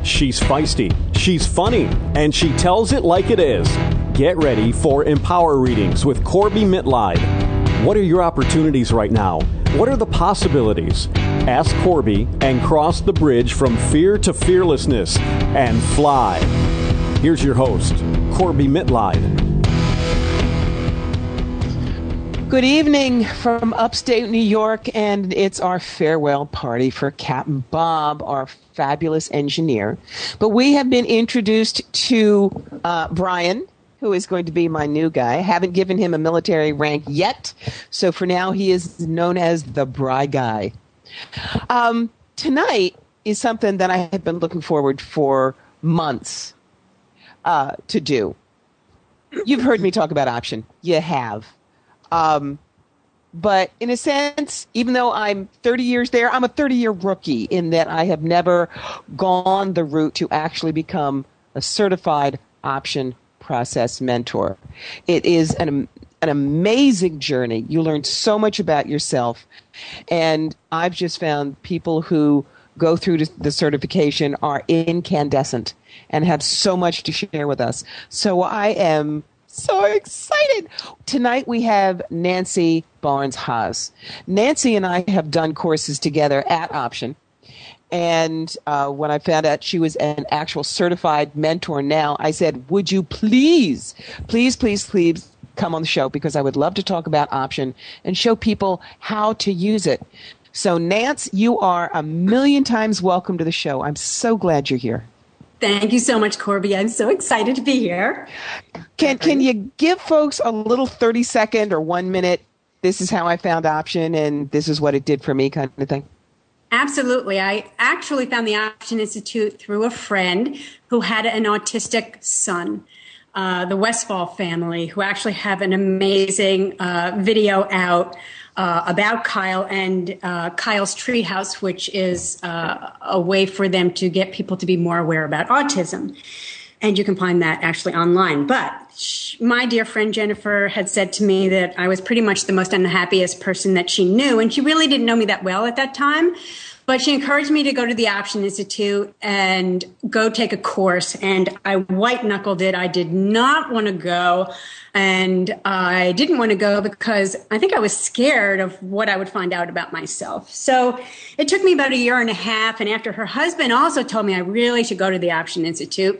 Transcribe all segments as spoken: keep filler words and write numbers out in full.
She's feisty, she's funny, and she tells it like it is. Get ready for Empower Readings with Corby Mitleid. What are your opportunities right now? What are the possibilities? Ask Corby and cross the bridge from fear to fearlessness and fly. Here's your host, Corby Mitleid. Good evening from upstate New York, and it's our farewell party for Captain Bob, our fabulous engineer. But we have been introduced to uh, Brian, who is going to be my new guy. I haven't given him a military rank yet, so for now he is known as the Bry Guy. Um, tonight is something that I have been looking forward for months uh, to do. You've heard me talk about option. You have. Um, but in a sense, even though I'm thirty years there, I'm a thirty-year rookie in that I have never gone the route to actually become a certified option process mentor. It is an, an amazing journey. You learn so much about yourself. And I've just found people who go through the certification are incandescent and have so much to share with us. So I am so excited. Tonight we have Nancy Barnes-Haas. Nancy and I have done courses together at Option. And uh, when I found out she was an actual certified mentor now, I said, would you please, please, please, please come on the show, because I would love to talk about Option and show people how to use it. So Nance, you are a million times welcome to the show. I'm so glad you're here. Thank you so much, Corby. I'm so excited to be here. Can can you give folks a little thirty second or one minute, this is how I found Option and this is what it did for me kind of thing? Absolutely. I actually found the Option Institute through a friend who had an autistic son, uh, the Westfall family, who actually have an amazing uh, video out Uh, about Kyle and uh, Kyle's Treehouse, which is uh, a way for them to get people to be more aware about autism. And you can find that actually online. But sh- my dear friend Jennifer had said to me that I was pretty much the most unhappiest person that she knew. And she really didn't know me that well at that time. But she encouraged me to go to the Option Institute and go take a course. And I white-knuckled it. I did not want to go. And I didn't want to go because I think I was scared of what I would find out about myself. So it took me about a year and a half. And after her husband also told me I really should go to the Option Institute,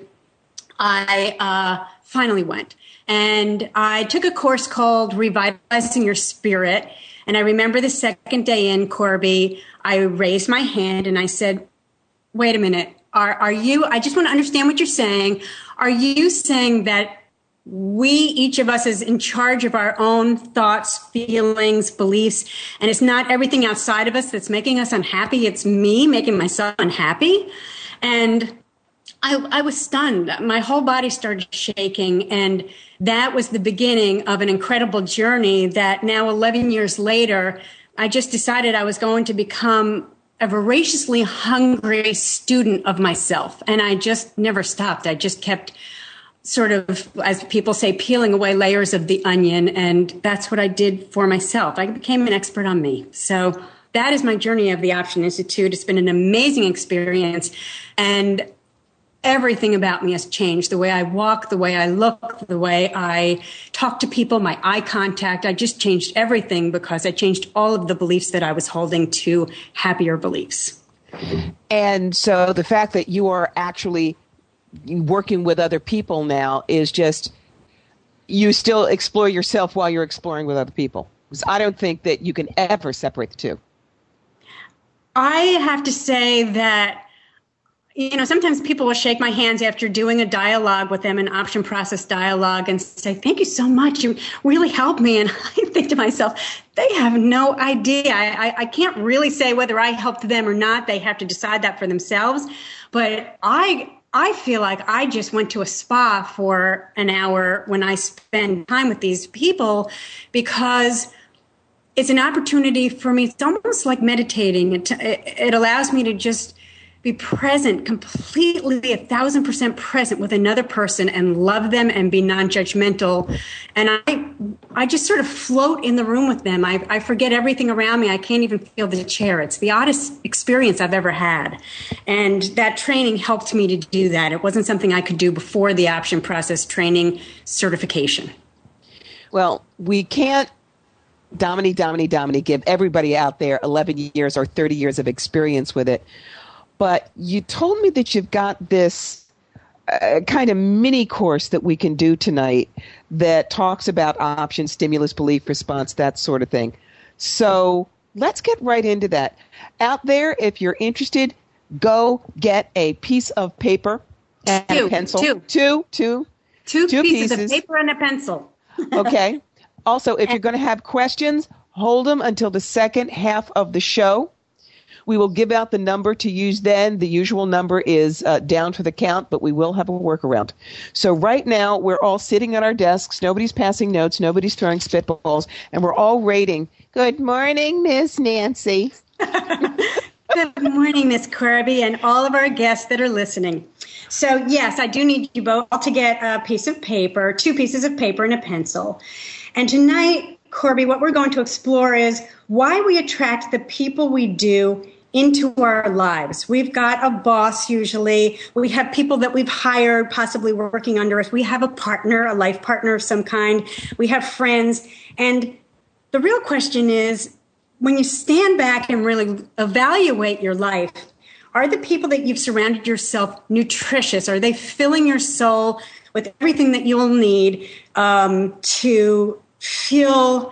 I uh, finally went. And I took a course called Revitalizing Your Spirit. And I remember the second day in, Corby, I raised my hand and I said, wait a minute, are, are you, I just want to understand what you're saying. Are you saying that we, each of us, is in charge of our own thoughts, feelings, beliefs, and it's not everything outside of us that's making us unhappy? It's me making myself unhappy? And I, I was stunned. My whole body started shaking, and that was the beginning of an incredible journey that now, eleven years later, I just decided I was going to become a voraciously hungry student of myself. And I just never stopped. I just kept sort of, as people say, peeling away layers of the onion. And that's what I did for myself. I became an expert on me. So that is my journey of the Option Institute. It's been an amazing experience. And everything about me has changed. The way I walk, the way I look, the way I talk to people, my eye contact. I just changed everything because I changed all of the beliefs that I was holding to happier beliefs. And so the fact that you are actually working with other people now is just, you still explore yourself while you're exploring with other people. Because I don't think that you can ever separate the two. I have to say that, you know, sometimes people will shake my hands after doing a dialogue with them, an option process dialogue, and say, thank you so much. You really helped me. And I think to myself, they have no idea. I, I, I can't really say whether I helped them or not. They have to decide that for themselves. But I I feel like I just went to a spa for an hour when I spend time with these people, because it's an opportunity for me. It's almost like meditating. It, it, it allows me to just be present, completely a thousand percent present with another person and love them and be non-judgmental. And I I just sort of float in the room with them. I, I forget everything around me. I can't even feel the chair. It's the oddest experience I've ever had. And that training helped me to do that. It wasn't something I could do before the option process training certification. Well, we can't, Dominique, Dominique, Dominique, give everybody out there eleven years or thirty years of experience with it. But you told me that you've got this uh, kind of mini course that we can do tonight that talks about options, stimulus, belief, response, that sort of thing. So let's get right into that. Out there, if you're interested, go get a piece of paper and two, a pencil. Two. Two, two. Two, two pieces, pieces of paper and a pencil. Okay. Also, if you're going to have questions, hold them until the second half of the show. We will give out the number to use then. The usual number is uh, down for the count, but we will have a workaround. So right now, we're all sitting at our desks. Nobody's passing notes. Nobody's throwing spitballs. And we're all rating. Good morning, Miss Nancy. Good morning, Miss Corby, and all of our guests that are listening. So, yes, I do need you both to get a piece of paper, two pieces of paper and a pencil. And tonight, Corby, what we're going to explore is why we attract the people we do into our lives. We've got a boss usually. We have people that we've hired, possibly working under us. We have a partner, a life partner of some kind. We have friends. And the real question is, when you stand back and really evaluate your life, are the people that you've surrounded yourself nutritious? Are they filling your soul with everything that you'll need um, to feel,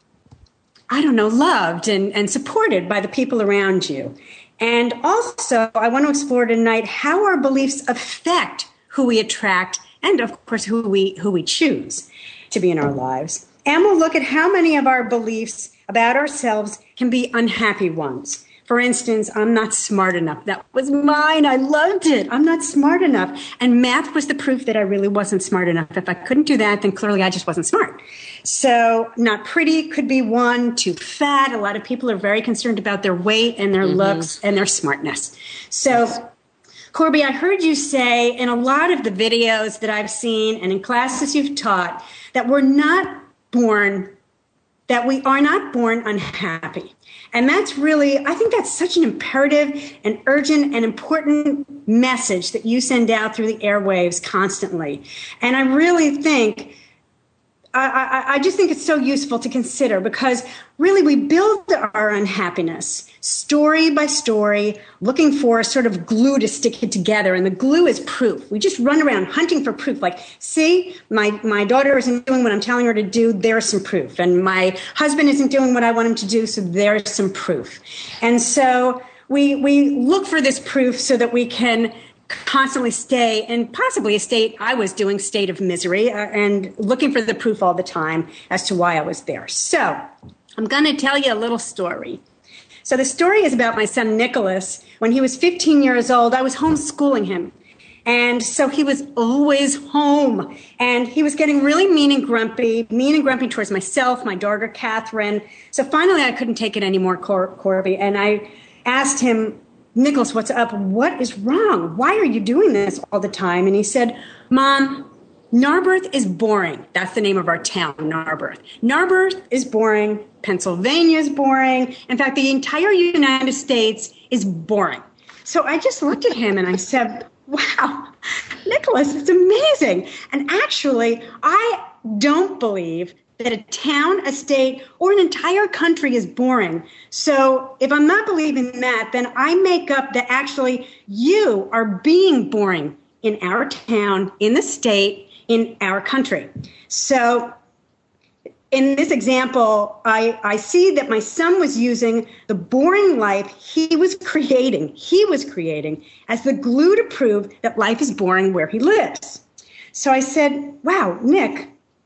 I don't know, loved and, and supported by the people around you? And also, I want to explore tonight how our beliefs affect who we attract and, of course, who we who we choose to be in our lives. And we'll look at how many of our beliefs about ourselves can be unhappy ones. For instance, I'm not smart enough. That was mine. I loved it. I'm not smart enough. And math was the proof that I really wasn't smart enough. If I couldn't do that, then clearly I just wasn't smart. So not pretty could be one. Too fat. A lot of people are very concerned about their weight and their mm-hmm. looks and their smartness. So, yes. Corby, I heard you say in a lot of the videos that I've seen and in classes you've taught that we're not born, that we are not born unhappy. And that's really, I think that's such an imperative and urgent and important message that you send out through the airwaves constantly. And I really think, I, I, I just think it's so useful to consider because really we build our unhappiness story by story, looking for a sort of glue to stick it together. And the glue is proof. We just run around hunting for proof. Like, see, my, my daughter isn't doing what I'm telling her to do. There's some proof. And my husband isn't doing what I want him to do. So there's some proof. And so we, we look for this proof so that we can constantly stay in possibly a state, I was doing state of misery uh, and looking for the proof all the time as to why I was there. So I'm going to tell you a little story. So the story is about my son, Nicholas. When he was fifteen years old, I was homeschooling him. And so he was always home. And he was getting really mean and grumpy, mean and grumpy towards myself, my daughter, Catherine. So finally, I couldn't take it anymore, Cor- Corby. And I asked him, Nicholas, what's up? What is wrong? Why are you doing this all the time? And he said, Mom, Narberth is boring. That's the name of our town, Narberth. Narberth is boring. Pennsylvania is boring. In fact, the entire United States is boring. So I just looked at him and I said, wow, Nicholas, it's amazing. And actually, I don't believe that a town, a state, or an entire country is boring. So if I'm not believing that, then I make up that actually you are being boring in our town, in the state, in our country. So in this example, I, I see that my son was using the boring life he was creating, he was creating as the glue to prove that life is boring where he lives. So I said, wow, Nick,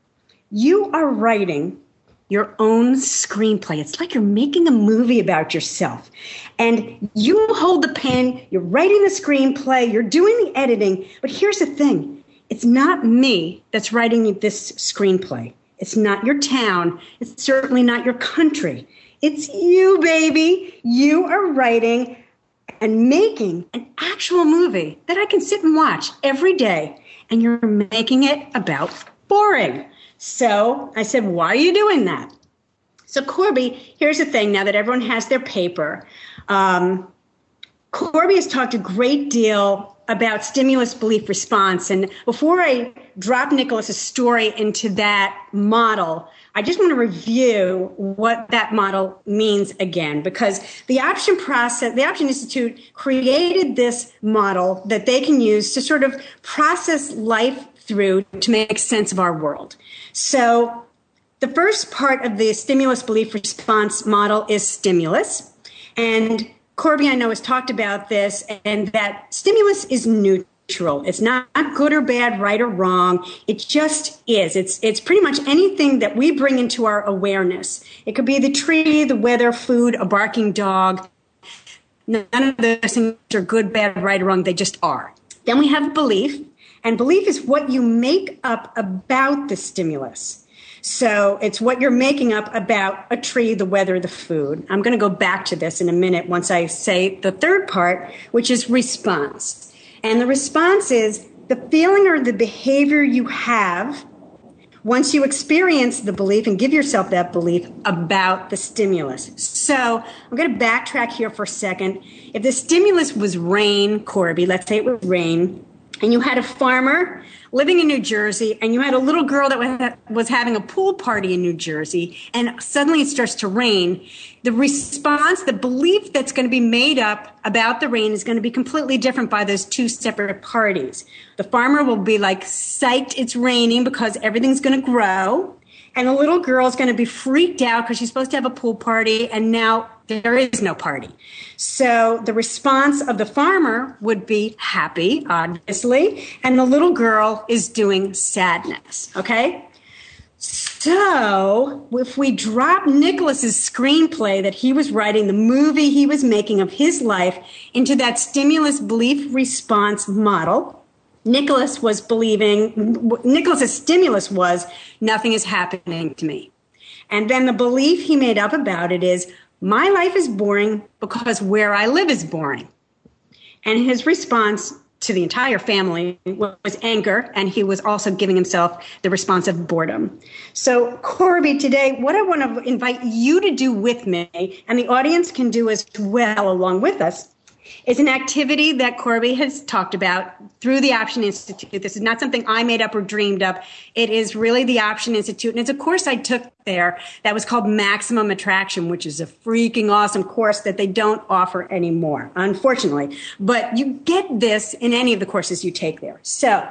you are writing your own screenplay. It's like you're making a movie about yourself. And you hold the pen, you're writing the screenplay, you're doing the editing. But here's the thing. It's not me that's writing this screenplay. It's not your town. It's certainly not your country. It's you, baby. You are writing and making an actual movie that I can sit and watch every day. And you're making it about boring. So I said, why are you doing that? So Corby, here's the thing, now that everyone has their paper, um, Corby has talked a great deal about stimulus belief response. And before I drop Nicholas's story into that model, I just want to review what that model means again, because the Option process, the Option Institute created this model that they can use to sort of process life through to make sense of our world. So the first part of the stimulus belief response model is stimulus. And Corby, I know, has talked about this, and that stimulus is neutral. It's not good or bad, right or wrong. It just is. It's it's pretty much anything that we bring into our awareness. It could be the tree, the weather, food, a barking dog. None of those things are good, bad, right, or wrong. They just are. Then we have belief, and belief is what you make up about the stimulus. So it's what you're making up about a tree, the weather, the food. I'm going to go back to this in a minute once I say the third part, which is response. And the response is the feeling or the behavior you have once you experience the belief and give yourself that belief about the stimulus. So I'm going to backtrack here for a second. If the stimulus was rain, Corby, let's say it was rain, and you had a farmer living in New Jersey, and you had a little girl that was having a pool party in New Jersey, and suddenly it starts to rain, the response, the belief that's going to be made up about the rain is going to be completely different by those two separate parties. The farmer will be like, psyched, it's raining because everything's going to grow. And the little girl is going to be freaked out because she's supposed to have a pool party, and now there is no party. So the response of the farmer would be happy, obviously, and the little girl is doing sadness, okay? So if we drop Nicholas's screenplay that he was writing, the movie he was making of his life, into that stimulus belief response model, Nicholas was believing, Nicholas's stimulus was, nothing is happening to me. And then the belief he made up about it is, my life is boring because where I live is boring. And his response to the entire family was anger, and he was also giving himself the response of boredom. So, Corby, today, what I want to invite you to do with me, and the audience can do as well along with us, is an activity that Corby has talked about through the Option Institute. This is not something I made up or dreamed up. It is really the Option Institute. And it's a course I took there that was called Maximum Attraction, which is a freaking awesome course that they don't offer anymore, unfortunately. But you get this in any of the courses you take there. So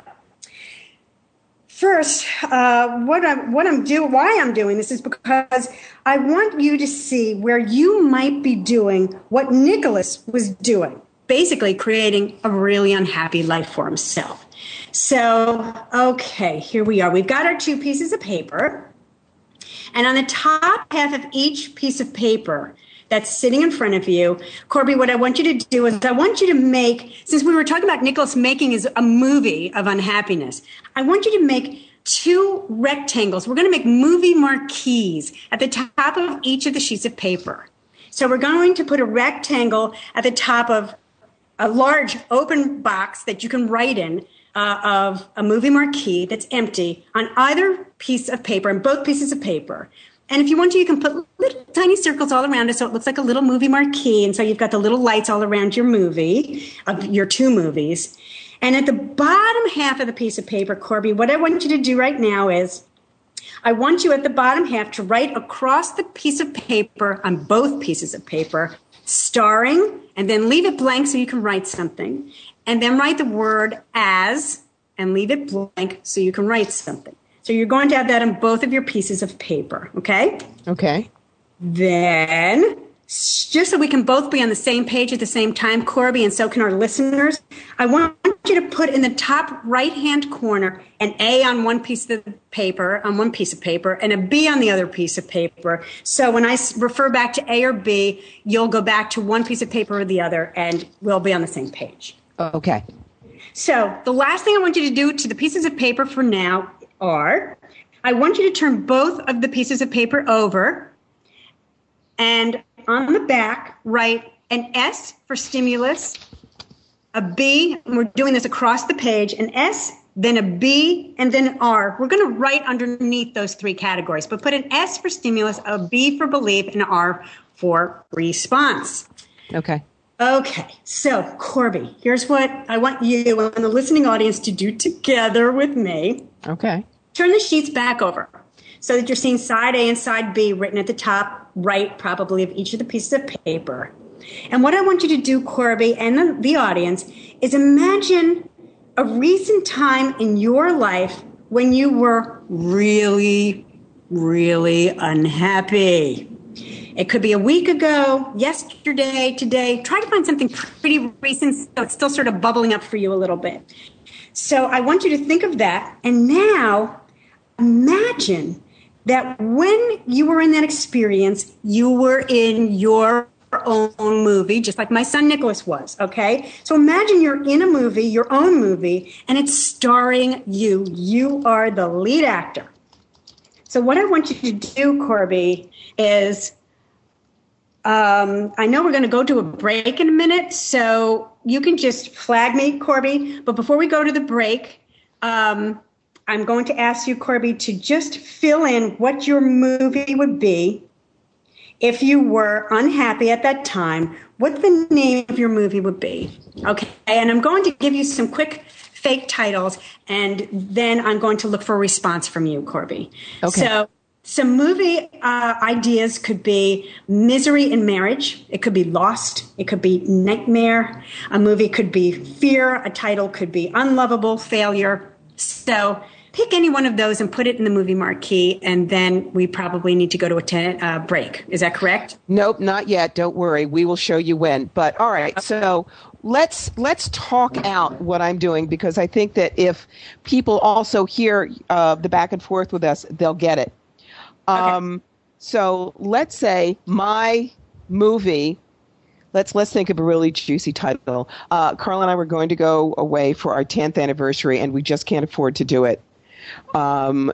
first, uh, what I'm, what I'm doing, why I'm doing this is because I want you to see where you might be doing what Nicholas was doing, basically creating a really unhappy life for himself. So, okay, here we are. We've got our two pieces of paper. And on the top half of each piece of paper that's sitting in front of you, Corby, what I want you to do is I want you to make, since we were talking about Nicholas making his, a movie of unhappiness, I want you to make two rectangles. We're going to make movie marquees at the top of each of the sheets of paper. So we're going to put a rectangle at the top of a large open box that you can write in uh, of a movie marquee that's empty on either piece of paper, and both pieces of paper. And if you want to, you can put little tiny circles all around it so it looks like a little movie marquee. And so you've got the little lights all around your movie, of your two movies. And at the bottom half of the piece of paper, Corby, what I want you to do right now is I want you at the bottom half to write across the piece of paper, on both pieces of paper, starring, and then leave it blank so you can write something. And then write the word as, and leave it blank so you can write something. So you're going to have that on both of your pieces of paper, okay? Okay. Then, just so we can both be on the same page at the same time, Corby, and so can our listeners, I want you to put in the top right-hand corner an A on one piece of paper, on one piece of paper, and a B on the other piece of paper. So when I refer back to A or B, you'll go back to one piece of paper or the other, and we'll be on the same page. Okay. So the last thing I want you to do to the pieces of paper for now are, I want you to turn both of the pieces of paper over, and on the back, write an S for stimulus, a B, and we're doing this across the page, an S then a B, and then an R. We're going to write underneath those three categories, but put an S for stimulus, a B for belief, and an R for response. Okay. Okay, so Corby, here's what I want you and the listening audience to do together with me. Okay. Turn the sheets back over so that you're seeing side A and side B written at the top right, probably, of each of the pieces of paper. And what I want you to do, Corby, and the, the audience, is imagine a recent time in your life when you were really, really unhappy. It could be a week ago, yesterday, today. Try to find something pretty recent so it's still sort of bubbling up for you a little bit. So I want you to think of that. And now imagine that when you were in that experience, you were in your own movie, just like my son Nicholas was, okay? So imagine you're in a movie, your own movie, and it's starring you. You are the lead actor. So what I want you to do, Corby, is... Um, I know we're going to go to a break in a minute, so you can just flag me, Corby. But before we go to the break, um, I'm going to ask you, Corby, to just fill in what your movie would be if you were unhappy at that time. What the name of your movie would be. Okay, and I'm going to give you some quick fake titles, and then I'm going to look for a response from you, Corby. Okay. So. Some movie uh, ideas could be Misery in Marriage. It could be Lost. It could be Nightmare. A movie could be Fear. A title could be Unlovable, Failure. So pick any one of those and put it in the movie marquee, and then we probably need to go to a ten, uh, break. Is that correct? Nope, not yet. Don't worry. We will show you when. But all right, so let's let's talk out what I'm doing, because I think that if people also hear uh, the back and forth with us, they'll get it. Um, okay. So let's say my movie, let's, let's think of a really juicy title. Uh, Carl and I were going to go away for our tenth anniversary, and we just can't afford to do it. Um,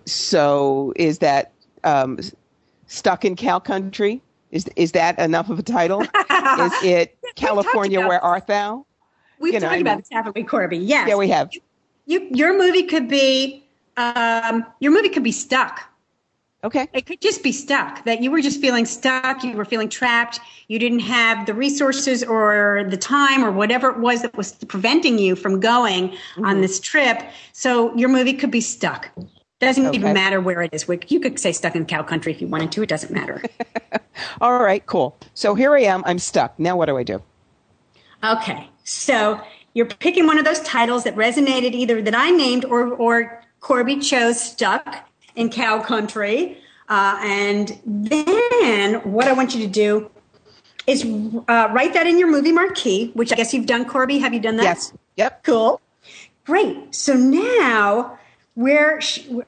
so is that, um, Stuck in Cow Country? Is, is that enough of a title? Is it California, Where Art Thou? We've you know, talked about this, haven't we, Corby? Yes. Yeah, we have. You, you, your movie could be, um, your movie could be Stuck. Okay. It could just be stuck, that you were just feeling stuck, you were feeling trapped, you didn't have the resources or the time or whatever it was that was preventing you from going mm-hmm. on this trip. So your movie could be Stuck. Doesn't okay. even matter where it is. You could say Stuck in Cow Country if you wanted to. It doesn't matter. All right, cool. So here I am. I'm stuck. Now what do I do? Okay. So you're picking one of those titles that resonated, either that I named or, or Corby chose, Stuck in Cow Country. Uh, and then what I want you to do is uh, write that in your movie marquee, which I guess you've done, Corby. Have you done that? Yes. Yep. Cool. Great. So now we're,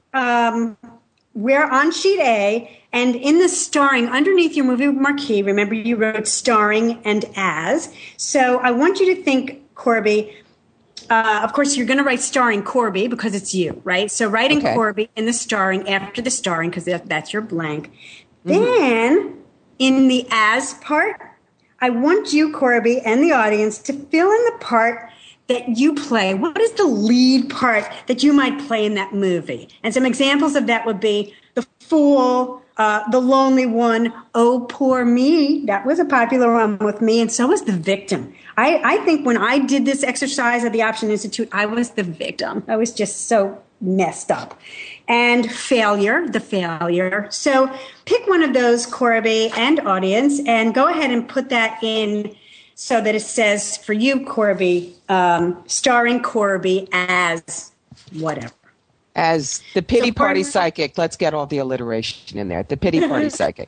um, we're on sheet A, and in the starring, underneath your movie marquee, remember you wrote starring and as. So I want you to think, Corby, Uh, of course, you're going to write starring Corby because it's you, right? So writing okay. Corby in the starring after the starring, because that, that's your blank. Mm-hmm. Then in the as part, I want you, Corby, and the audience to fill in the part that you play. What is the lead part that you might play in that movie? And some examples of that would be the fool, uh, the lonely one, oh, poor me. That was a popular one with me, and so was the victim. I, I think when I did this exercise at the Option Institute, I was the victim. I was just so messed up. And failure, the failure. So pick one of those, Corby and audience, and go ahead and put that in so that it says for you, Corby, um, starring Corby as whatever. As the pity so party psychic. Let's get all the alliteration in there. The pity party psychic.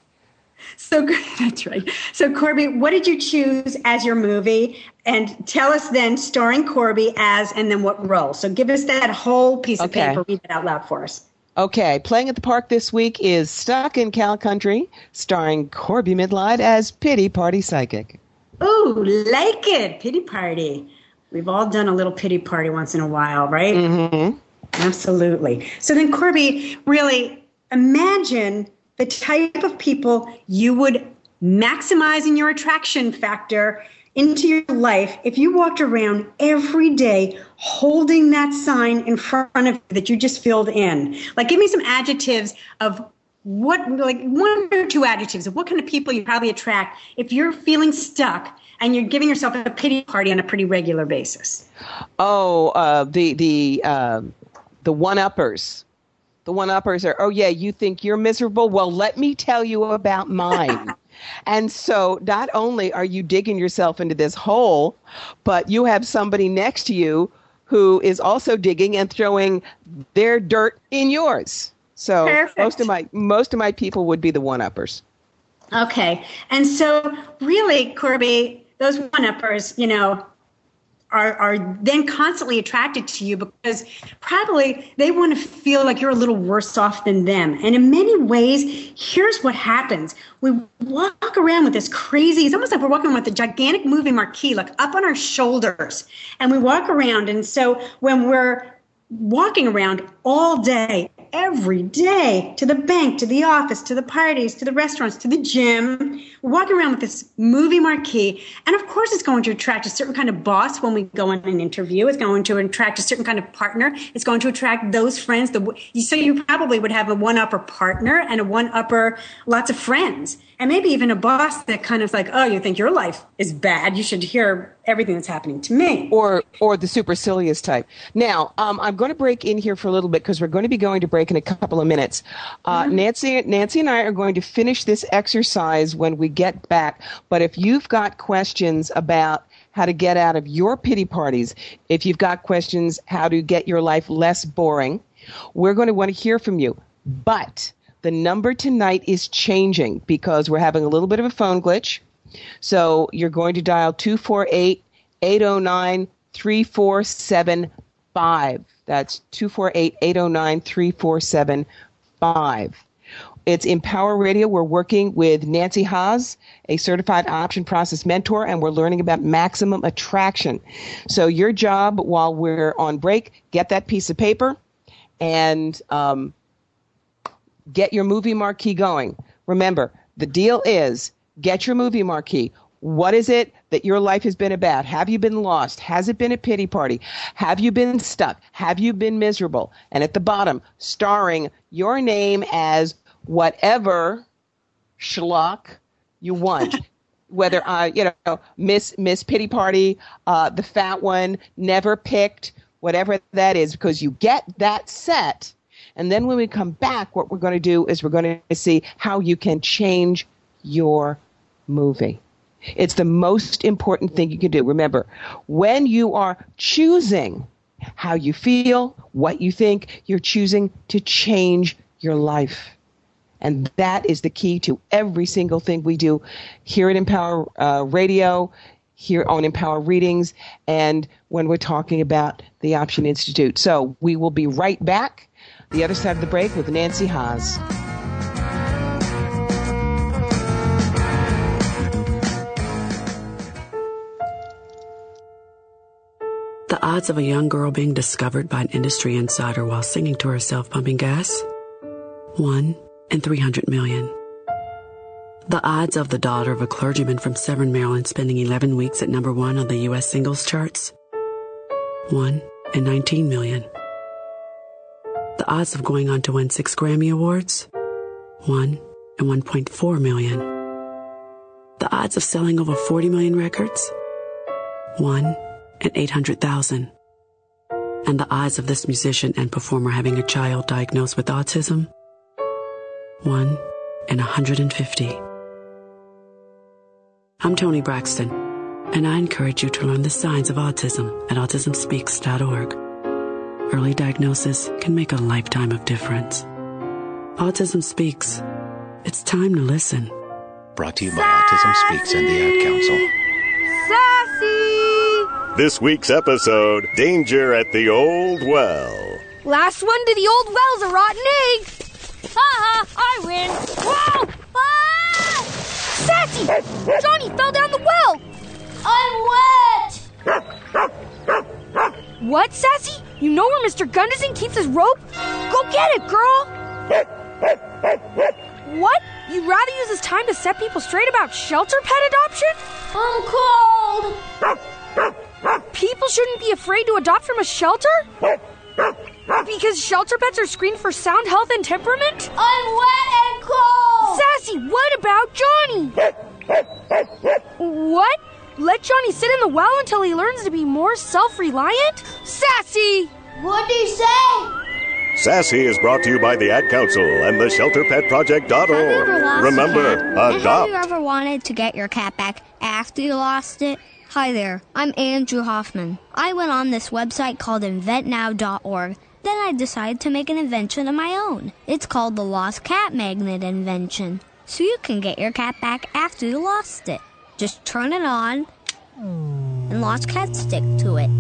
So that's right. So Corby, what did you choose as your movie? And tell us then, starring Corby as, and then what role. So give us that whole piece of okay. paper. Read it out loud for us. Okay. Playing at the park this week is Stuck in Cow Country, starring Corby Midline as pity party psychic. Ooh, like it. Pity party. We've all done a little pity party once in a while, right? Mm-hmm. Absolutely. So then, Corby, really imagine the type of people you would maximize in your attraction factor into your life if you walked around every day holding that sign in front of you that you just filled in? Like, give me some adjectives of what, like one or two adjectives of what kind of people you probably attract if you're feeling stuck and you're giving yourself a pity party on a pretty regular basis. Oh, uh, the the uh, the one-uppers. The one-uppers are, oh, yeah, you think you're miserable? Well, let me tell you about mine. And so not only are you digging yourself into this hole, but you have somebody next to you who is also digging and throwing their dirt in yours. So Perfect. most of my most of my people would be the one-uppers. Okay. And so really, Corby, those one-uppers, you know, are are then constantly attracted to you because probably they want to feel like you're a little worse off than them. And in many ways, here's what happens. We walk around with this crazy, it's almost like we're walking around with a gigantic movie marquee, like up on our shoulders. And we walk around. And so when we're walking around all day, every day, to the bank, to the office, to the parties, to the restaurants, to the gym. We're walking around with this movie marquee. And of course, it's going to attract a certain kind of boss when we go on an interview. It's going to attract a certain kind of partner. It's going to attract those friends. The, so you probably would have a one-upper partner and a one-upper, lots of friends. And maybe even a boss that kind of like, oh, you think your life is bad. You should hear everything that's happening to me. Or or the supercilious type. Now, um, I'm going to break in here for a little bit because we're going to be going to break in a couple of minutes. Uh, mm-hmm. Nancy, Nancy and I are going to finish this exercise when we get back. But if you've got questions about how to get out of your pity parties, if you've got questions how to get your life less boring, we're going to want to hear from you. But the number tonight is changing because we're having a little bit of a phone glitch. So you're going to dial two four eight, eight oh nine, three four seven five. That's two four eight, eight oh nine, three four seven five. It's Empower Radio. We're working with Nancy Haas, a certified option process mentor, and we're learning about maximum attraction. So your job while we're on break, get that piece of paper and um, get your movie marquee going. Remember, the deal is get your movie marquee. What is it that your life has been about? Have you been lost? Has it been a pity party? Have you been stuck? Have you been miserable? And at the bottom, starring your name as whatever schlock you want. Whether, uh, you know, Miss Miss Pity Party, uh, the fat one, never picked, whatever that is, because you get that set. And then when we come back, what we're going to do is we're going to see how you can change your movie. It's the most important thing you can do. Remember, when you are choosing how you feel, what you think, you're choosing to change your life. And that is the key to every single thing we do here at Empower uh, Radio, here on Empower Readings, and when we're talking about the Option Institute. So we will be right back, the other side of the break, with Nancy Haas. The odds of a young girl being discovered by an industry insider while singing to herself pumping gas? One in three hundred million. The odds of the daughter of a clergyman from Severn, Maryland spending eleven weeks at number one on the U S singles charts? One in nineteen million. The odds of going on to win six Grammy Awards? One in one point four million. The odds of selling over forty million records? One in eight hundred thousand. And the odds of this musician and performer having a child diagnosed with autism? One in one hundred fifty. I'm Toni Braxton, and I encourage you to learn the signs of autism at autism speaks dot org. Early diagnosis can make a lifetime of difference. Autism Speaks. It's time to listen. Brought to you by Autism Speaks and the Ad Council. Sassy! This week's episode, Danger at the Old Well. Last one to the old well's a rotten egg. Ha ha, I win. Whoa! Ah! Sassy! Johnny fell down the well. I'm wet. What, Sassy? You know where Mister Gunderson keeps his rope? Go get it, girl. What? You'd rather use this time to set people straight about shelter pet adoption? I'm cold. People shouldn't be afraid to adopt from a shelter? Because shelter pets are screened for sound health and temperament? I'm wet and cold. Sassy, what about Johnny? What? Let Johnny sit in the well until he learns to be more self-reliant? Sassy! What'd he say? Sassy is brought to you by the Ad Council and the shelter pet project dot org. Remember, adopt. Have you ever wanted to get your cat back after you lost it? Hi there, I'm Andrew Hoffman. I went on this website called invent now dot org. Then I decided to make an invention of my own. It's called the Lost Cat Magnet invention. So you can get your cat back after you lost it. Just turn it on, and Lost Cats stick to it.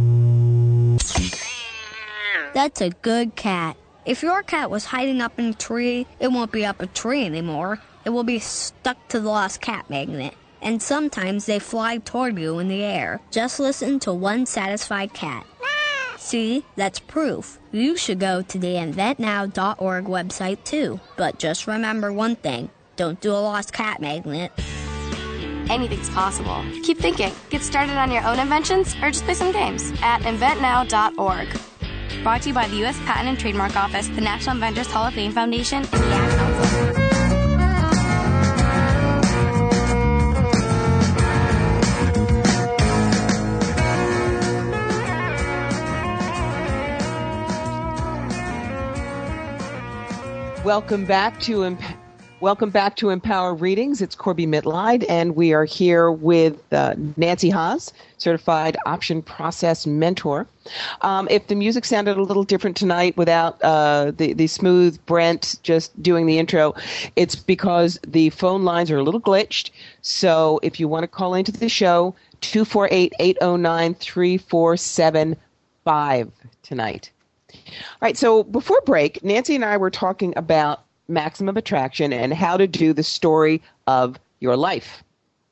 That's a good cat. If your cat was hiding up in a tree, it won't be up a tree anymore. It will be stuck to the Lost Cat Magnet. And sometimes they fly toward you in the air. Just listen to one satisfied cat. See, that's proof. You should go to the invent now dot org website too. But just remember one thing. Don't do a Lost Cat Magnet. Anything's possible. Keep thinking. Get started on your own inventions or just play some games at invent now dot org. Brought to you by the U S Patent and Trademark Office, the National Inventors Hall of Fame Foundation, and the Ad Council. Welcome back to Emp- Welcome back to Empower Readings. It's Corby Mitleid, and we are here with uh, Nancy Haas, Certified Option Process Mentor. Um, if the music sounded a little different tonight without uh, the, the smooth Brent just doing the intro, it's because the phone lines are a little glitched. So if you want to call into the show, two four eight, eight oh nine, three four seven five tonight. All right, so before break, Nancy and I were talking about maximum attraction and how to do the story of your life.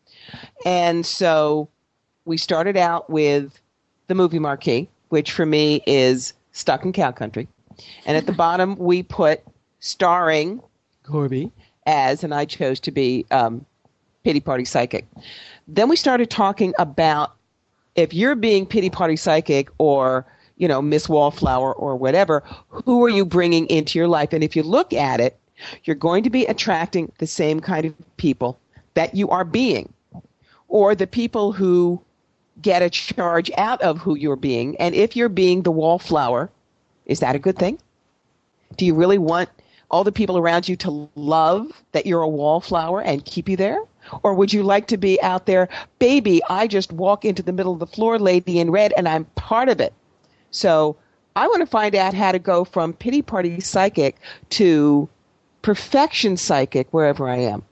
And so we started out with the movie marquee, which for me is Stuck in Cow Country. And at the bottom, we put starring Corby as, and I chose to be um, Pity Party Psychic. Then we started talking about if you're being Pity Party Psychic or, you know, Miss Wallflower or whatever, who are you bringing into your life? And if you look at it, you're going to be attracting the same kind of people that you are being, or the people who get a charge out of who you're being. And if you're being the wallflower, is that a good thing? Do you really want all the people around you to love that you're a wallflower and keep you there? Or would you like to be out there, baby, I just walk into the middle of the floor, lady in red, and I'm part of it. So I want to find out how to go from Pity Party Psychic to Perfection Psychic wherever I am.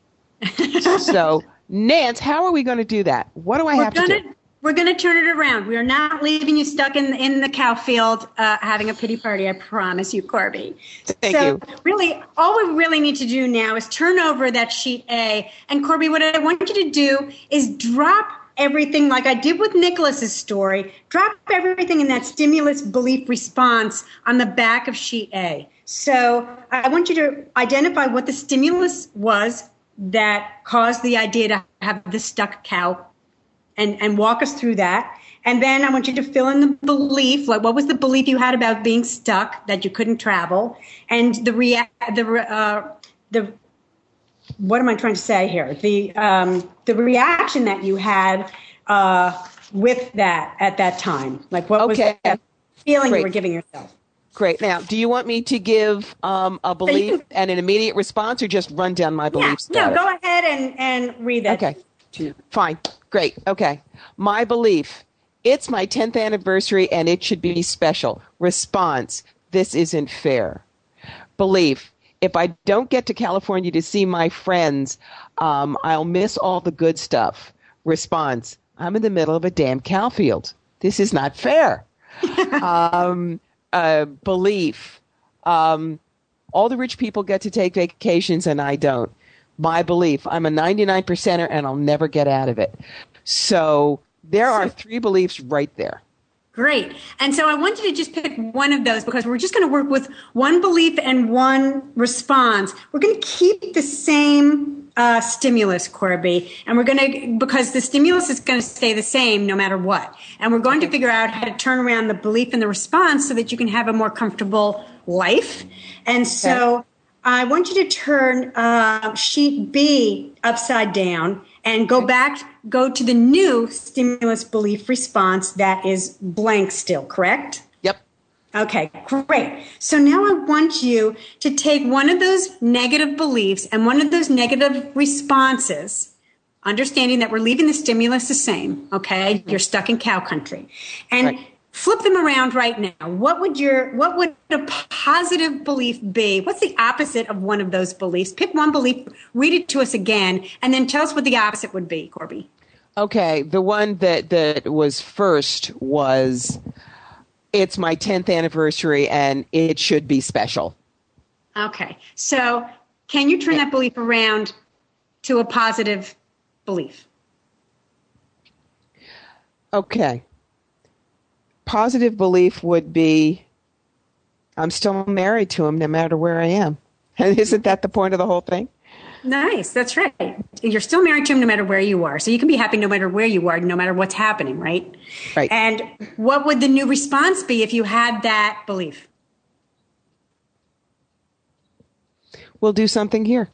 So, Nance, how are we going to do that? What do I we're have gonna, to do? We're going to turn it around. We are not leaving you stuck in in the cow field uh, having a pity party, I promise you, Corby. Thank so, you. really, all we really need to do now is turn over that sheet A. And, Corby, what I want you to do is drop everything like I did with Nicholas's story. Drop everything in that stimulus belief response on the back of sheet A. So I want you to identify what the stimulus was that caused the idea to have the stuck cow and, and walk us through that. And then I want you to fill in the belief, like what was the belief you had about being stuck, that you couldn't travel, and the rea- the uh, the what am I trying to say here? The um, the reaction that you had uh, with that at that time. Like what Okay. was that feeling Great. you were giving yourself? Great. Now, do you want me to give um, a belief can- and an immediate response, or just run down my Yeah, beliefs? no, go ahead and, and read that. Okay. to- Fine. Great. Okay. My belief. It's my tenth anniversary and it should be special. Response. This isn't fair. Belief. If I don't get to California to see my friends, um, I'll miss all the good stuff. Response. I'm in the middle of a damn cow field. This is not fair. um, uh, belief. Um, all the rich people get to take vacations and I don't. My belief. I'm a ninety-nine percenter and I'll never get out of it. So there are three beliefs right there. Great. And so I want you to just pick one of those because we're just going to work with one belief and one response. We're going to keep the same uh, stimulus, Corby, and we're going to, because the stimulus is going to stay the same no matter what. And we're going to figure out how to turn around the belief and the response so that you can have a more comfortable life. And so okay. I want you to turn uh, sheet B upside down and go back, go to the new stimulus belief response that is blank still, correct? Yep. Okay, great. So now I want you to take one of those negative beliefs and one of those negative responses, understanding that we're leaving the stimulus the same, okay? You're stuck in cow country. And right. flip them around right now. What would your, what would a positive belief be? What's the opposite of one of those beliefs? Pick one belief, read it to us again, and then tell us what the opposite would be, Corby. Okay, the one that, that was first was, it's my tenth anniversary and it should be special. Okay, so can you turn that belief around to a positive belief? Okay. Positive belief would be, I'm still married to him no matter where I am. And isn't that the point of the whole thing? Nice. That's right. You're still married to him no matter where you are. So you can be happy no matter where you are, no matter what's happening, right? Right. And what would the new response be if you had that belief? We'll do something here.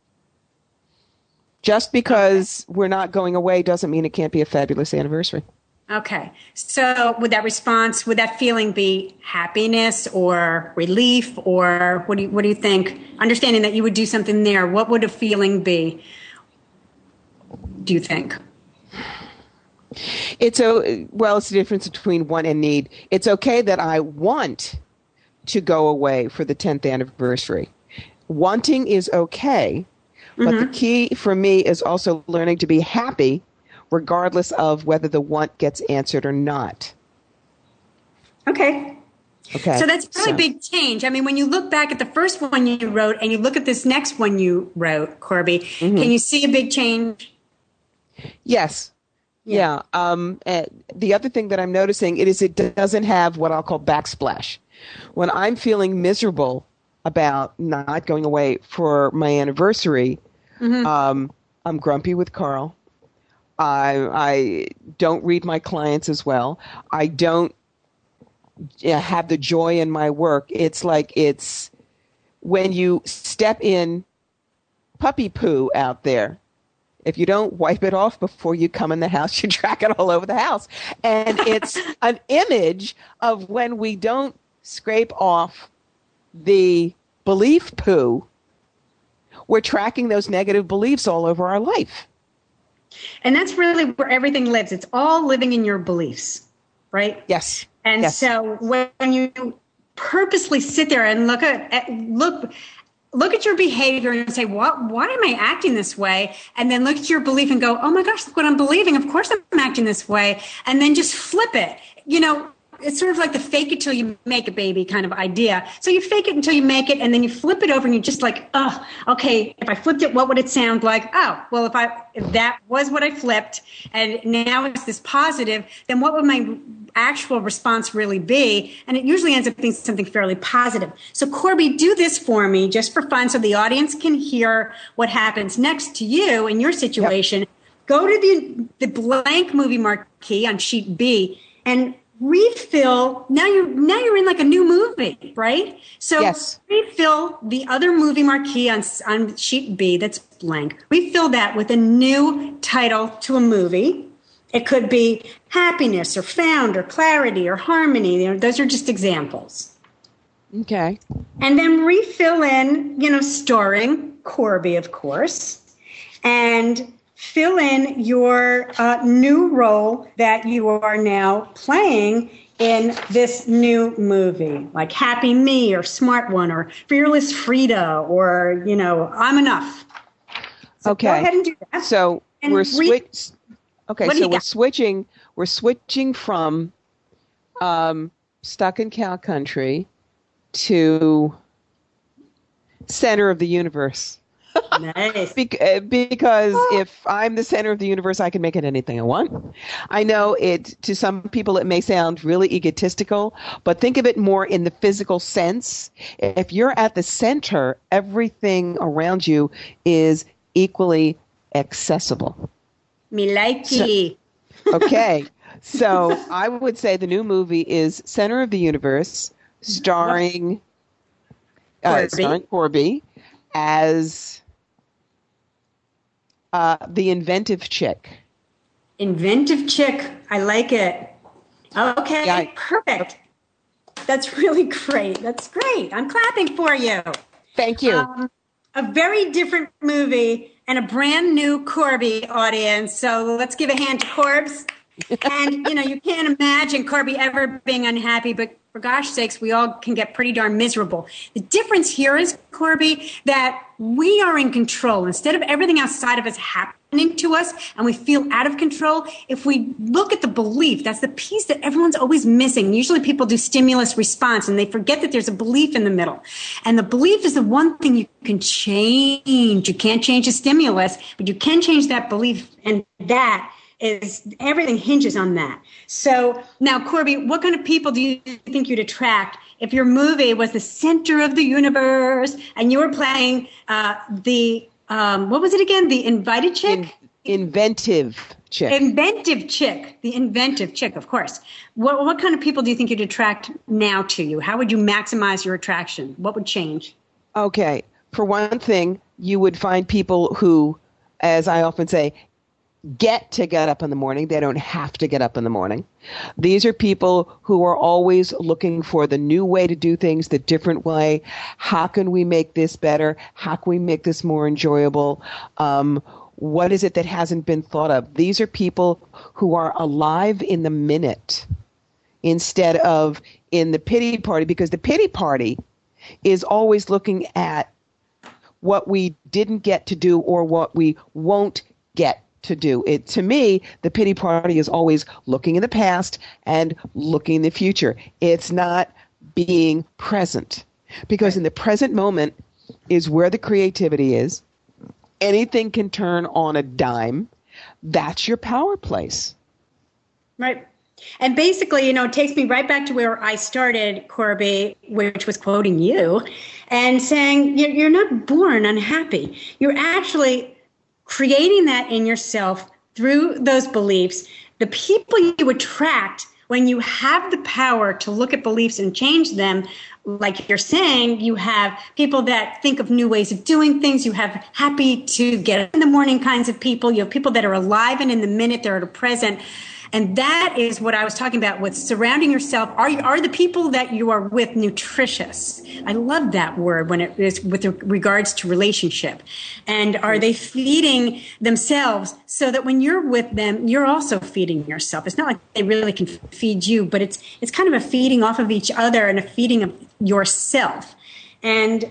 Just because okay. we're not going away doesn't mean it can't be a fabulous anniversary. Okay. So would that response, would that feeling be happiness or relief, or what do you, what do you think? Understanding that you would do something there, what would a feeling be, do you think? It's a, well, it's the difference between want and need. It's okay that I want to go away for the tenth anniversary. Wanting is okay, but mm-hmm. the key for me is also learning to be happy regardless of whether the want gets answered or not. Okay. Okay. So that's a really so. big change. I mean, when you look back at the first one you wrote and you look at this next one you wrote, Corby, mm-hmm. can you see a big change? Yes. Yeah. yeah. Um, the other thing that I'm noticing it is it doesn't have what I'll call backsplash. When I'm feeling miserable about not going away for my anniversary, mm-hmm. um, I'm grumpy with Carl. I, I don't read my clients as well. I don't have the joy in my work. It's like it's when you step in puppy poo out there. If you don't wipe it off before you come in the house, you track it all over the house. And it's an image of when we don't scrape off the belief poo, we're tracking those negative beliefs all over our life. And that's really where everything lives. It's all living in your beliefs, right? Yes. And yes. so when you purposely sit there and look at, at look look at your behavior and say, what why am I acting this way? And then look at your belief and go, oh my gosh, look what I'm believing. Of course I'm acting this way. And then just flip it. You know, it's sort of like the fake it till you make it, baby kind of idea. So you fake it until you make it, and then you flip it over, and you're just like, oh, okay, if I flipped it, what would it sound like? Oh, well, if I if that was what I flipped, and now it's this positive, then what would my actual response really be? And it usually ends up being something fairly positive. So Corby, do this for me just for fun so the audience can hear what happens next to you in your situation. Yep. Go to the the blank movie marquee on sheet B and refill. Now you're now you're in like a new movie, right? So yes. refill the other movie marquee on on sheet B that's blank. Refill that with a new title to a movie. It could be happiness or found or clarity or harmony. You know, those are just examples. Okay. And then refill in, you know, starring Corby, of course, and fill in your uh, new role that you are now playing in this new movie, like Happy Me or Smart One or Fearless Frida or, you know, I'm Enough. So okay. Go ahead and do that. So and we're re- switch. Okay, so we're got? switching. We're switching from um, Stuck in Cow Country to Center of the Universe. Nice. Be- uh, because if I'm the center of the universe, I can make it anything I want. I know it, to some people, it may sound really egotistical, but think of it more in the physical sense. If you're at the center, everything around you is equally accessible. Me likey. So, okay. So I would say the new movie is Center of the Universe, starring uh, Corby. starring Corby as uh, the inventive chick. Inventive chick. I like it. Okay, Yeah, I- perfect. That's really great. That's great. I'm clapping for you. Thank you. Um, a very different movie and a brand new Corby audience. So let's give a hand to Corbs. And, you know, you can't imagine Corby ever being unhappy, but for gosh sakes, we all can get pretty darn miserable. The difference here is, Corby, that we are in control. Instead of everything outside of us happening to us and we feel out of control, if we look at the belief, that's the piece that everyone's always missing. Usually people do stimulus response and they forget that there's a belief in the middle. And the belief is the one thing you can change. You can't change the stimulus, but you can change that belief, and that is everything hinges on that. So now, Corby, what kind of people do you think you'd attract if your movie was the center of the universe and you were playing uh, the, um, what was it again? The invited chick? In- inventive chick. Inventive chick. The inventive chick, of course. What, what kind of people do you think you'd attract now to you? How would you maximize your attraction? What would change? Okay. For one thing, you would find people who, as I often say, get to get up in the morning. They don't have to get up in the morning. These are people who are always looking for the new way to do things, the different way. How can we make this better? How can we make this more enjoyable? Um, what is it that hasn't been thought of? These are people who are alive in the minute instead of in the pity party, because the pity party is always looking at what we didn't get to do or what we won't get to do. It, to me, the pity party is always looking in the past and looking in the future. It's not being present, because in the present moment is where the creativity is. Anything can turn on a dime. That's your power place. Right. And basically, you know, it takes me right back to where I started, Corby, which was quoting you and saying you're, you're not born unhappy. You're actually creating that in yourself through those beliefs. The people you attract when you have the power to look at beliefs and change them, like you're saying, you have people that think of new ways of doing things. You have happy to get up in the morning kinds of people. You have people that are alive and in the minute, they're at a present. And that is what I was talking about with surrounding yourself. Are you, are the people that you are with nutritious? I love that word when it is with regards to relationship. And are they feeding themselves so that when you're with them, you're also feeding yourself? It's not like they really can feed you, but it's it's kind of a feeding off of each other and a feeding of yourself. And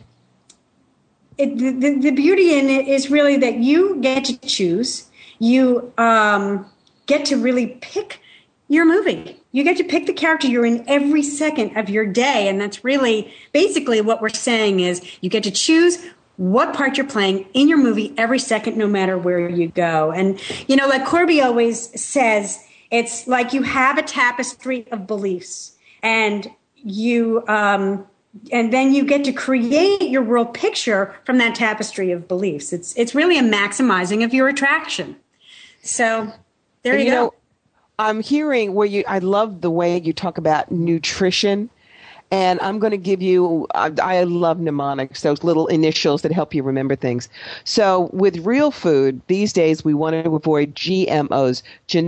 it, the, the beauty in it is really that you get to choose. You um, get to really pick your movie. You get to pick the character you're in every second of your day. And that's really basically what we're saying is you get to choose what part you're playing in your movie every second, no matter where you go. And, you know, like Corby always says, it's like you have a tapestry of beliefs and you, um, and then you get to create your world picture from that tapestry of beliefs. It's, it's really a maximizing of your attraction. So there and you, you go. Know, I'm hearing where you, I love the way you talk about nutrition. And I'm going to give you, I, I love mnemonics, those little initials that help you remember things. So with real food, these days we want to avoid G M Os,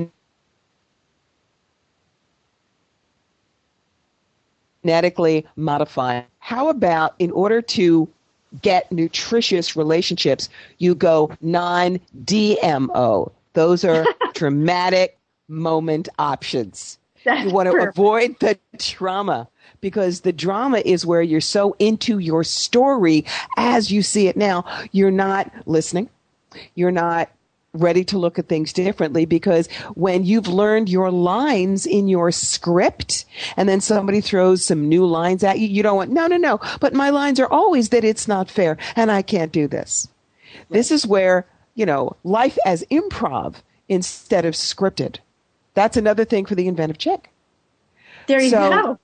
genetically modified. How about in order to get nutritious relationships, you go non D M O. Those are dramatic moment options. That's you want to perfect. avoid the trauma, because the drama is where you're so into your story as you see it now. You're not listening. You're not ready to look at things differently, because when you've learned your lines in your script and then somebody throws some new lines at you, you don't want, no, no, no, but my lines are always that it's not fair and I can't do this. This is where, you know, life as improv instead of scripted. That's another thing for the inventive chick. There you so, go.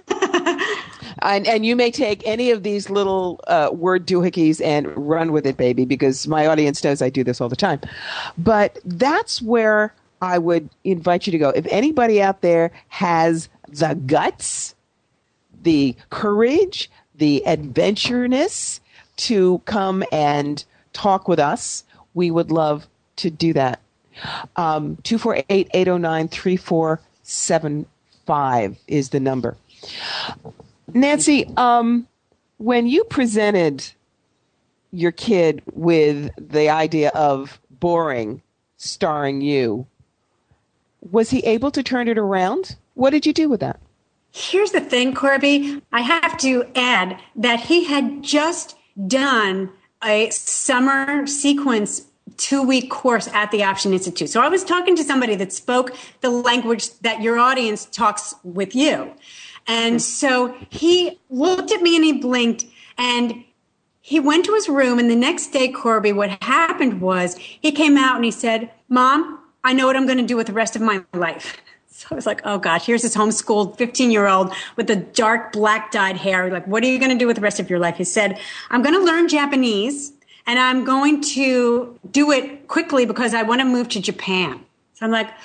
and and you may take any of these little uh, word doohickeys and run with it, baby, because my audience knows I do this all the time. But that's where I would invite you to go. If anybody out there has the guts, the courage, the adventureness to come and talk with us, we would love to do that. Um, two four eight, eight oh nine, three four seven five is the number. Nancy, um, when you presented your kid with the idea of Boring starring you, was he able to turn it around? What did you do with that? Here's the thing, Corby. I have to add that he had just done a summer sequence two-week course at the Option Institute. So I was talking to somebody that spoke the language that your audience talks with you. And so he looked at me and he blinked and he went to his room. And the next day, Corby, what happened was he came out and he said, Mom, I know what I'm going to do with the rest of my life. So I was like, oh, gosh, here's this homeschooled fifteen-year-old with the dark black dyed hair. Like, what are you going to do with the rest of your life? He said, I'm going to learn Japanese. And I'm going to do it quickly because I want to move to Japan. So I'm like,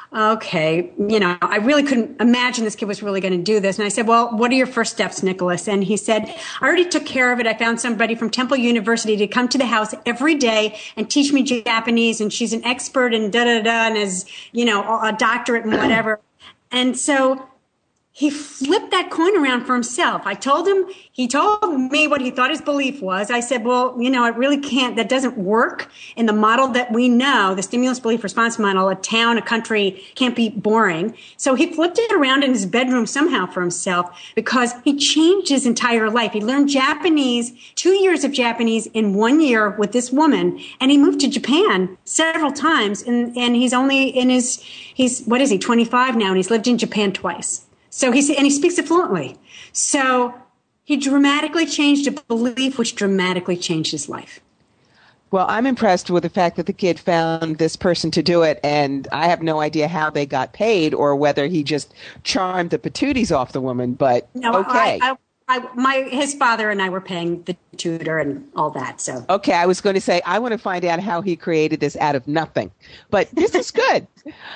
okay, you know, I really couldn't imagine this kid was really going to do this. And I said, well, what are your first steps, Nicholas? And he said, I already took care of it. I found somebody from Temple University to come to the house every day and teach me Japanese. And she's an expert in da-da-da and is, you know, a doctorate and whatever. And so he flipped that coin around for himself. I told him, he told me what he thought his belief was. I said, well, you know, it really can't, that doesn't work in the model that we know, the stimulus belief response model. A town, a country can't be boring. So he flipped it around in his bedroom somehow for himself because he changed his entire life. He learned Japanese, two years of Japanese in one year with this woman. And he moved to Japan several times. And, and he's only in his, he's, what is he, twenty-five now, and he's lived in Japan twice. So he's, and he speaks it fluently. So he dramatically changed a belief, which dramatically changed his life. Well, I'm impressed with the fact that the kid found this person to do it, and I have no idea how they got paid or whether he just charmed the patooties off the woman, but no, okay. I, I, I, my, his father and I were paying the tutor and all that. So okay, I was going to say, I want to find out how he created this out of nothing, but this is good.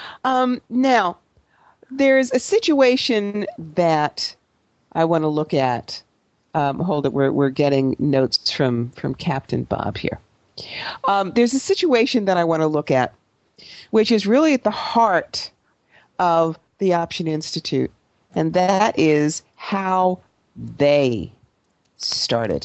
Um, now, there's a situation that I want to look at. Um, hold it, we're, we're getting notes from, from Captain Bob here. Um, there's a situation that I want to look at, which is really at the heart of the Option Institute, and that is how they started.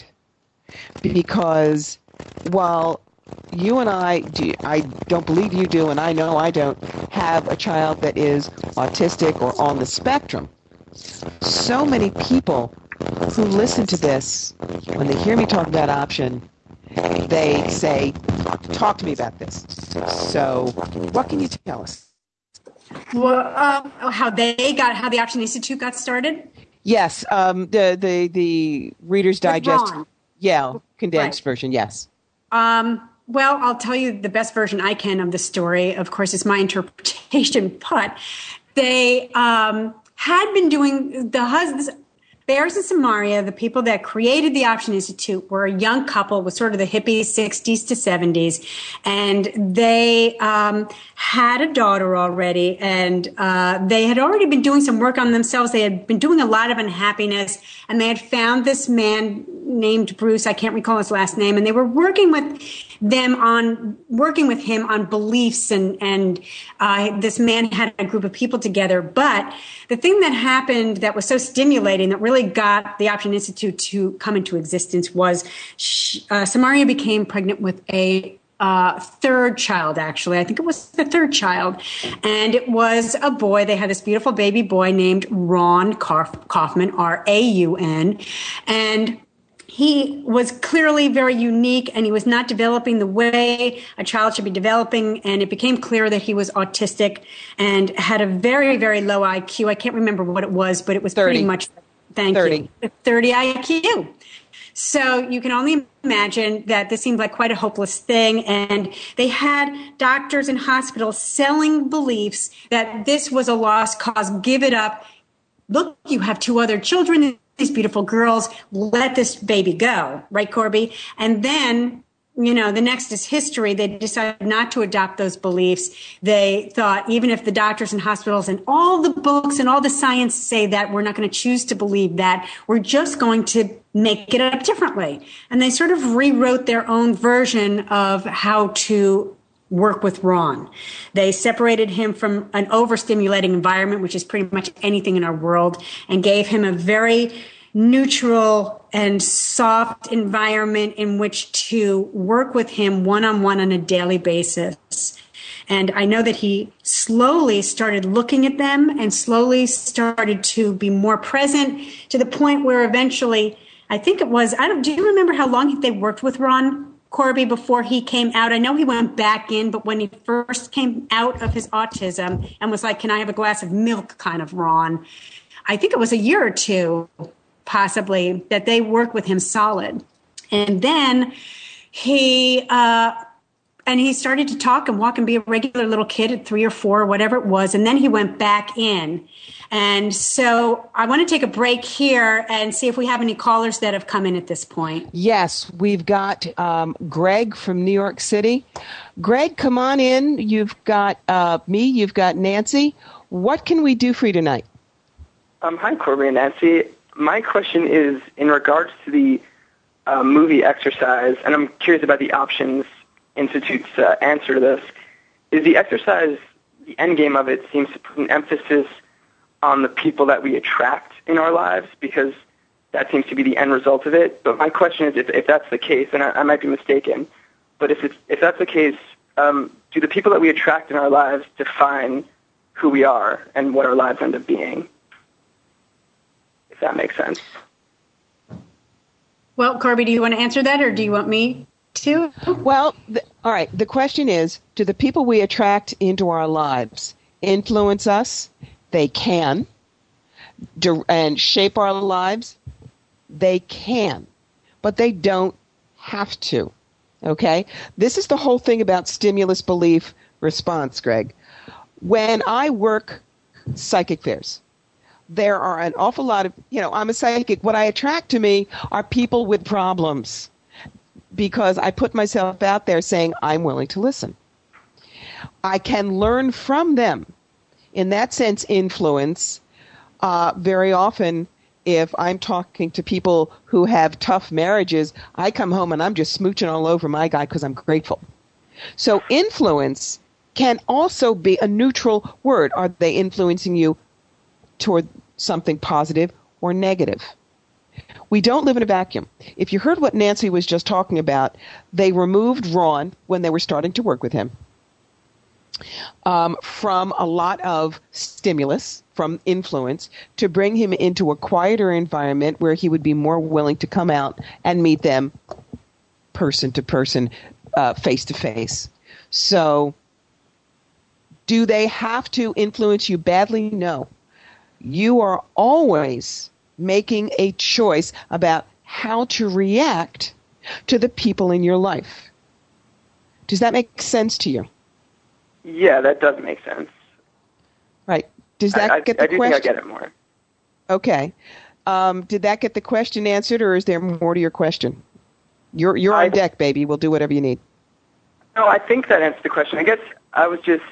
Because while you and I, do, I don't believe you do, and I know I don't, have a child that is autistic or on the spectrum, so many people who listen to this, when they hear me talk about Option, they say, talk to me about this. So what can you tell us? Well, uh, how they got, how the Option Institute got started? Yes, um, the, the, the Reader's Digest. Yeah, condensed right. version, yes. Um, well, I'll tell you the best version I can of the story. Of course, it's my interpretation, but they um, had been doing, the husbands, Bears and Samaria, the people that created the Option Institute, were a young couple with sort of the hippie sixties to seventies. And they um, had a daughter already. And uh, they had already been doing some work on themselves. They had been doing a lot of unhappiness. And they had found this man named Bruce. I can't recall his last name. And they were working with them on, working with him on beliefs. And, and uh, this man had a group of people together. But the thing that happened that was so stimulating, that really got the Option Institute to come into existence, was she, uh, Samaria became pregnant with a uh, third child, actually. I think it was the third child. And it was a boy. They had this beautiful baby boy named Ron Kaufman, R A U N. And he was clearly very unique, and he was not developing the way a child should be developing. And it became clear that he was autistic and had a very, very low I Q. I can't remember what it was, but it was thirty. Pretty much, thank thirty. you, thirty I Q. So you can only imagine that this seemed like quite a hopeless thing. And they had doctors and hospitals selling beliefs that this was a lost cause. Give it up. Look, you have two other children, these beautiful girls. Let this baby go. Right, Corby? And then, you know, the next is history. They decided not to adopt those beliefs. They thought, even if the doctors and hospitals and all the books and all the science say that, we're not going to choose to believe that. We're just going to make it up differently. And they sort of rewrote their own version of how to work with Ron. They separated him from an overstimulating environment, which is pretty much anything in our world, and gave him a very neutral and soft environment in which to work with him one-on-one on a daily basis. And I know that he slowly started looking at them and slowly started to be more present, to the point where eventually, I think it was, I don't, do you remember how long they worked with Ron, Corby, before he came out? I know he went back in, but when he first came out of his autism and was like, can I have a glass of milk kind of Ron, I think it was a year or two possibly that they worked with him solid. And then he, uh, and he started to talk and walk and be a regular little kid at three or four, or whatever it was. And then he went back in. And so I want to take a break here and see if we have any callers that have come in at this point. Yes, we've got um, Greg from New York City. Greg, come on in. You've got uh, me. You've got Nancy. What can we do for you tonight? Um, hi, Corby and Nancy. My question is in regards to the uh, movie exercise, and I'm curious about the Options Institute's uh, answer to this. Is the exercise, the end game of it seems to put an emphasis on the people that we attract in our lives, because that seems to be the end result of it. But my question is, if, if that's the case, and I, I might be mistaken, but if it's, if that's the case, um, do the people that we attract in our lives define who we are and what our lives end up being? If that makes sense. Well, Corby, do you want to answer that, or do you want me to? Well, the, all right. The question is, do the people we attract into our lives influence us? They can. Do, and shape our lives? They can. But they don't have to. Okay? This is the whole thing about stimulus belief response, Greg. When I work psychic fairs, there are an awful lot of, you know, I'm a psychic. What I attract to me are people with problems, because I put myself out there saying I'm willing to listen. I can learn from them. In that sense, influence. Uh, very often, if I'm talking to people who have tough marriages, I come home and I'm just smooching all over my guy because I'm grateful. So influence can also be a neutral word. Are they influencing you toward something positive or negative? We don't live in a vacuum. If you heard what Nancy was just talking about, they removed Ron when they were starting to work with him um, from a lot of stimulus, from influence, to bring him into a quieter environment where he would be more willing to come out and meet them person to person, uh, face to face. So do they have to influence you badly? No. You are always making a choice about how to react to the people in your life. Does that make sense to you? Yeah, that does make sense. Right. Does that I, get the I do question? think I get it more. Okay. Um, did that get the question answered, or is there more to your question? You're you're on I, deck, baby. We'll do whatever you need. No, I think that answers the question. I guess I was just,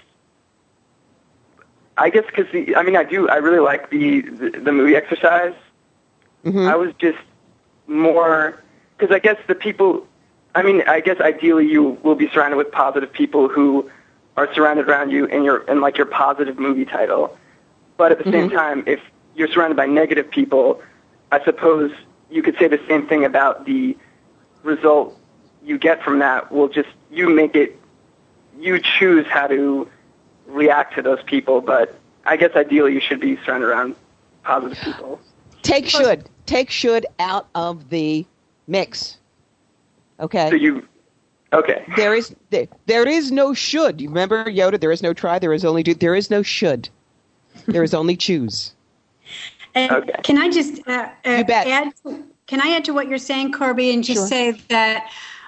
I guess because the, I mean, I do, I really like the the, the movie exercise. Mm-hmm. I was just more, because I guess the people, I mean, I guess ideally you will be surrounded with positive people who are surrounded around you in your in like your positive movie title. But at the mm-hmm. same time, if you're surrounded by negative people, I suppose you could say the same thing about the result you get from that. Will just, you make it, you choose how to react to those people. But I guess ideally you should be surrounded around positive people. Take should. Take should out of the mix. Okay? So you, okay. There is there, there is no should. You remember Yoda? There is no try. There is only do. There is no should. There is only choose. And okay. Can I just uh, uh, you bet. add can I add to what you're saying, Corby, and just Sure. say that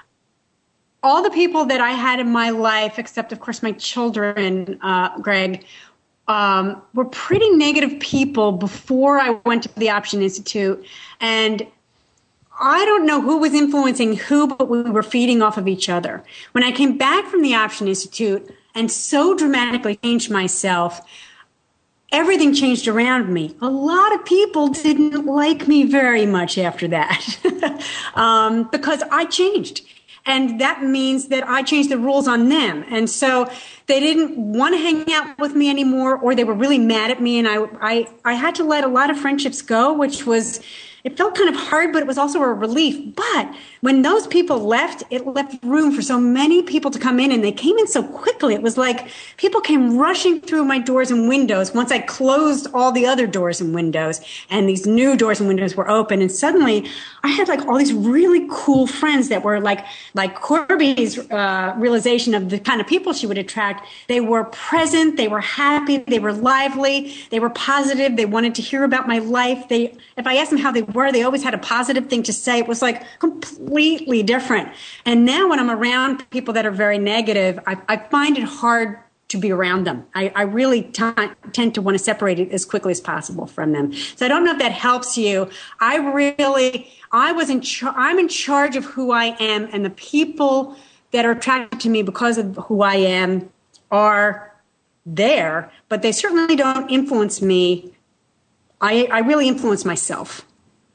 all the people that I had in my life, except, of course, my children, uh, Greg, um, were pretty negative people before I went to the Option Institute. And I don't know who was influencing who, but we were feeding off of each other. When I came back from the Option Institute and so dramatically changed myself, everything changed around me. A lot of people didn't like me very much after that um, because I changed. And that means that I changed the rules on them. And so they didn't want to hang out with me anymore, or they were really mad at me. And I, I, I had to let a lot of friendships go, which was, it felt kind of hard, but it was also a relief. But when those people left, it left room for so many people to come in, and they came in so quickly. It was like people came rushing through my doors and windows once I closed all the other doors and windows, and these new doors and windows were open. And suddenly I had like all these really cool friends that were like, like Corby's uh, realization of the kind of people she would attract. They were present, they were happy, they were lively, they were positive, they wanted to hear about my life. They, if I asked them how they were, they always had a positive thing to say. It was like completely different. And now when I'm around people that are very negative, I, I find it hard to be around them. I, I really t- tend to want to separate it as quickly as possible from them. So I don't know if that helps you. I really, I was in, char- I'm in charge of who I am, and the people that are attracted to me because of who I am are there, but they certainly don't influence me. I, I really influence myself.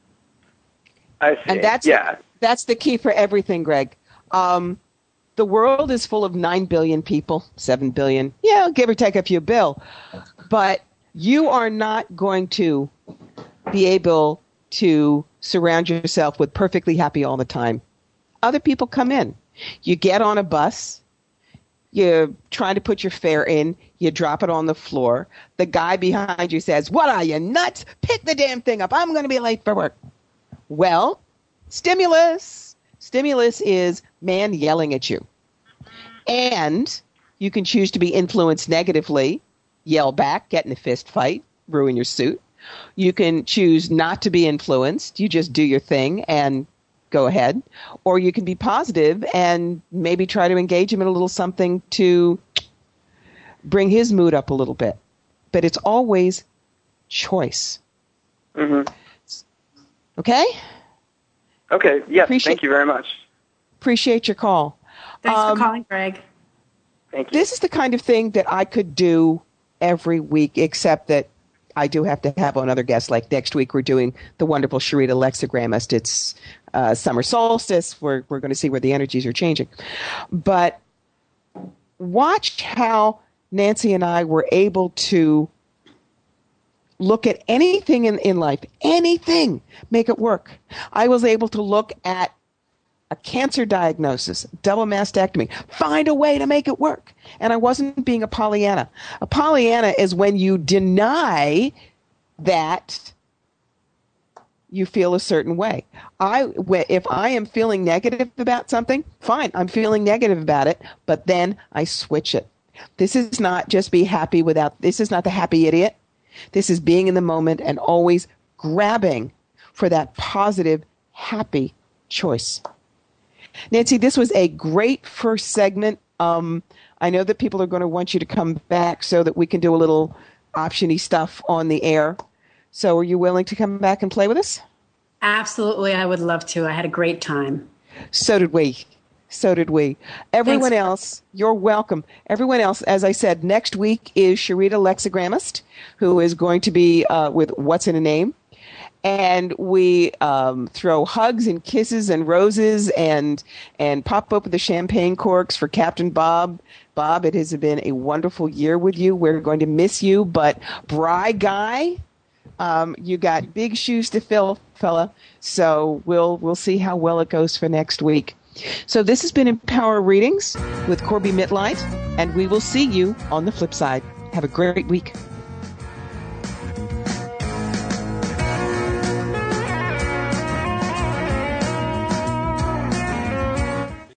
I see. And that's yeah. that's the key for everything, Greg. Um, the world is full of nine billion people, seven billion, yeah, give or take a few bill. But you are not going to be able to surround yourself with perfectly happy all the time. Other people come in. You get on a bus. You're trying to put your fare in. You drop it on the floor. The guy behind you says, "What are you, nuts? Pick the damn thing up. I'm going to be late for work." Well, stimulus. Stimulus is man yelling at you. And you can choose to be influenced negatively, yell back, get in a fist fight, ruin your suit. You can choose not to be influenced. You just do your thing and go ahead. Or you can be positive and maybe try to engage him in a little something to bring his mood up a little bit. But it's always choice. Mm-hmm. Okay? Okay, yes, Appreciate- thank you very much. Appreciate your call. Thanks Um, for calling, Greg. Thank you. This is the kind of thing that I could do every week, except that I do have to have another guest. Like next week, we're doing the wonderful Sharita Lexicgrammist. It's uh, summer solstice. We're, we're going to see where the energies are changing. But watch how Nancy and I were able to look at anything in, in life, anything, make it work. I was able to look at a cancer diagnosis, double mastectomy, find a way to make it work. And I wasn't being a Pollyanna. A Pollyanna is when you deny that you feel a certain way. I, if I am feeling negative about something, fine, I'm feeling negative about it, but then I switch it. This is not just be happy without, this is not the happy idiot. This is being in the moment and always grabbing for that positive, happy choice. Nancy, this was a great first segment. Um, I know that people are going to want you to come back so that we can do a little option-y stuff on the air. So are you willing to come back and play with us? Absolutely, I would love to. I had a great time. So did we. So did we. Everyone Thanks. else, you're welcome. Everyone else, as I said, next week is Sharita Lexigrammist, who is going to be uh, with What's in a Name. And we um, throw hugs and kisses and roses and and pop open the champagne corks for Captain Bob. Bob, it has been a wonderful year with you. We're going to miss you. But Bry Guy, um, you got big shoes to fill, fella. So we'll we'll see how well it goes for next week. So this has been Empower Readings with Corby Mitleid, and we will see you on the flip side. Have a great week.